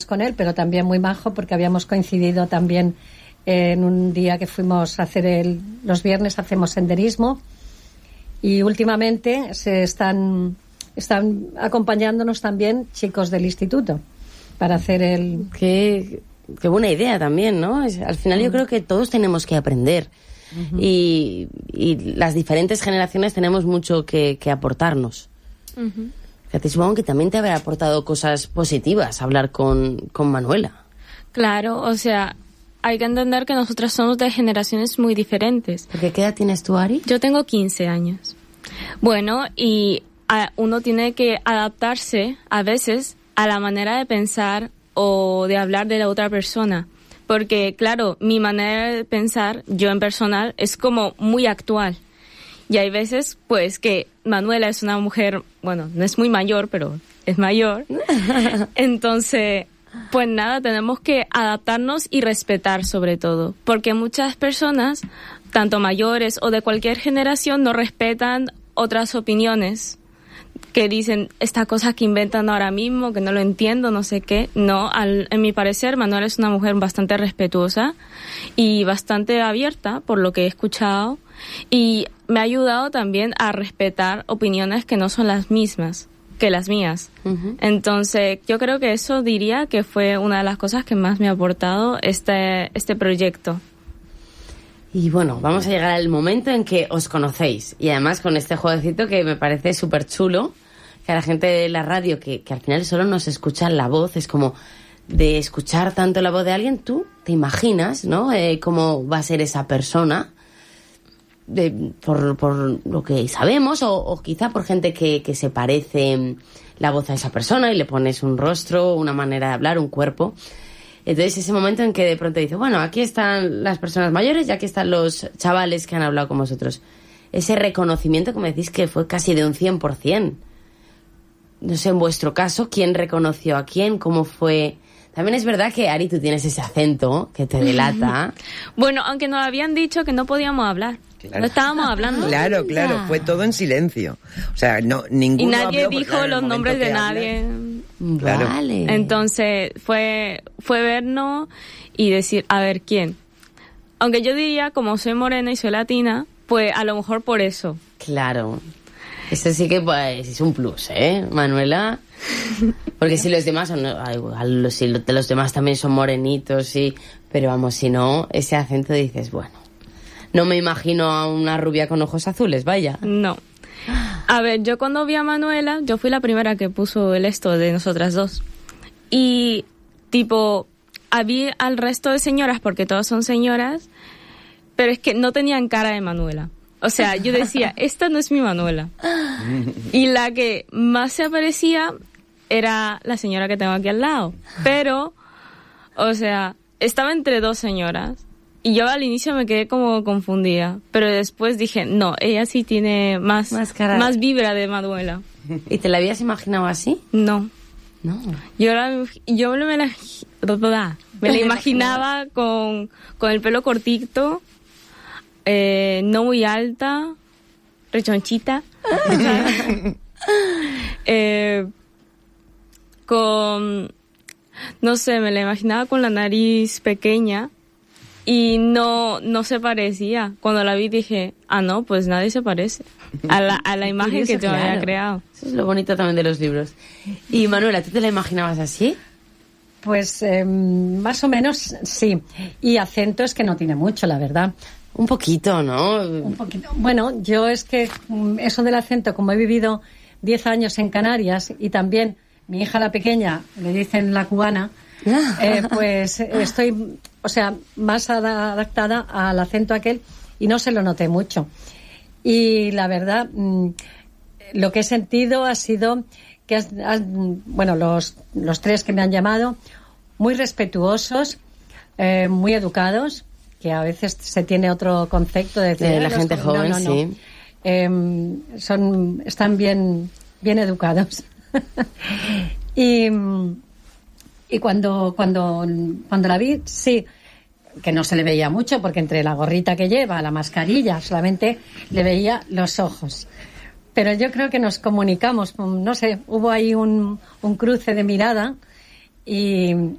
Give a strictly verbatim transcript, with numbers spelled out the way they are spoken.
con él, pero también muy majo porque habíamos coincidido también en un día que fuimos a hacer el, los viernes hacemos senderismo y últimamente se están, están acompañándonos también chicos del instituto para hacer el... Qué, qué buena idea también, ¿no? Es, al final yo creo que todos tenemos que aprender uh-huh. y, y las diferentes generaciones tenemos mucho que, que aportarnos. Uh-huh. Fíjate, supongo que también te habrá aportado cosas positivas hablar con, con Manuela. Claro, o sea, hay que entender que nosotras somos de generaciones muy diferentes. ¿Porque qué edad tienes tú, Ari? Yo tengo quince años. Bueno, y a, uno tiene que adaptarse a veces a la manera de pensar o de hablar de la otra persona. Porque, claro, mi manera de pensar, yo en personal, es como muy actual. Y hay veces, pues, que Manuela es una mujer, bueno, no es muy mayor, pero es mayor. Entonces, pues nada, tenemos que adaptarnos y respetar sobre todo. Porque muchas personas, tanto mayores o de cualquier generación, no respetan otras opiniones. Que dicen, esta cosa que inventan ahora mismo, que no lo entiendo, no sé qué. No, al, en mi parecer, Manuela es una mujer bastante respetuosa y bastante abierta, por lo que he escuchado. Y me ha ayudado también a respetar opiniones que no son las mismas que las mías. Uh-huh. Entonces, yo creo que eso diría que fue una de las cosas que más me ha aportado este, este proyecto. Y bueno, vamos a llegar al momento en que os conocéis. Y además con este jueguecito que me parece súper chulo, que a la gente de la radio, que, que al final solo nos escucha la voz, es como de escuchar tanto la voz de alguien, tú te imaginas, ¿no? Eh, cómo va a ser esa persona. De, por, por lo que sabemos o, o quizá por gente que, que se parece la voz a esa persona y le pones un rostro, una manera de hablar, un cuerpo. Entonces ese momento en que de pronto dice, bueno, aquí están las personas mayores y aquí están los chavales que han hablado con vosotros. Ese reconocimiento que me decís que fue casi de un cien por ciento. No sé, en vuestro caso, ¿quién reconoció a quién? ¿Cómo fue? También es verdad que, Ari, tú tienes ese acento que te delata. Bueno, aunque nos habían dicho que no podíamos hablar. Claro. No estábamos hablando. Claro, claro, fue todo en silencio. O sea, no, ninguno y nadie habló, dijo claro, los nombres de hablas, nadie. Claro. Vale. Entonces, fue, fue vernos y decir, a ver, ¿quién? Aunque yo diría, como soy morena y soy latina, pues a lo mejor por eso. Claro. Eso sí que pues, es un plus, ¿eh, Manuela? Porque si los demás son, igual, si los demás también son morenitos, sí, pero vamos, si no, ese acento dices, bueno, no me imagino a una rubia con ojos azules, vaya. No. A ver, yo cuando vi a Manuela, yo fui la primera que puso el esto de nosotras dos. Y, tipo, había al resto de señoras, porque todas son señoras, pero es que no tenían cara de Manuela. O sea, yo decía, esta no es mi Manuela. Y la que más se aparecía era la señora que tengo aquí al lado. Pero, o sea, estaba entre dos señoras. Y yo al inicio me quedé como confundida. Pero después dije, no, ella sí tiene más, más, más vibra de Manuela. ¿Y te la habías imaginado así? No. No. Yo, la, yo me la, me la imaginaba con, con el pelo cortito. Eh, no muy alta, rechonchita, eh, con, no sé, me la imaginaba con la nariz pequeña y no, no se parecía. Cuando la vi dije, ah, no, pues nadie se parece a la, a la imagen que yo había creado. Eso es lo bonito también de los libros. Y Manuela, ¿tú te la imaginabas así? Pues eh, más o menos sí. Y acento es que no tiene mucho, la verdad. Un poquito, ¿no? Un poquito. Bueno, yo es que eso del acento, como he vivido diez años en Canarias y también mi hija la pequeña, le dicen la cubana, eh, pues estoy, o sea, más adaptada al acento aquel y no se lo noté mucho. Y la verdad, lo que he sentido ha sido que, has, has, bueno, los, los tres que me han llamado, muy respetuosos, eh, muy educados, que a veces se tiene otro concepto de, decir, de la gente joven, no, no, no. sí. Eh, son, están bien, bien educados. y y cuando, cuando, cuando la vi, sí, que no se le veía mucho, porque entre la gorrita que lleva, la mascarilla, solamente le veía los ojos. Pero yo creo que nos comunicamos, no sé, hubo ahí un, un cruce de mirada y,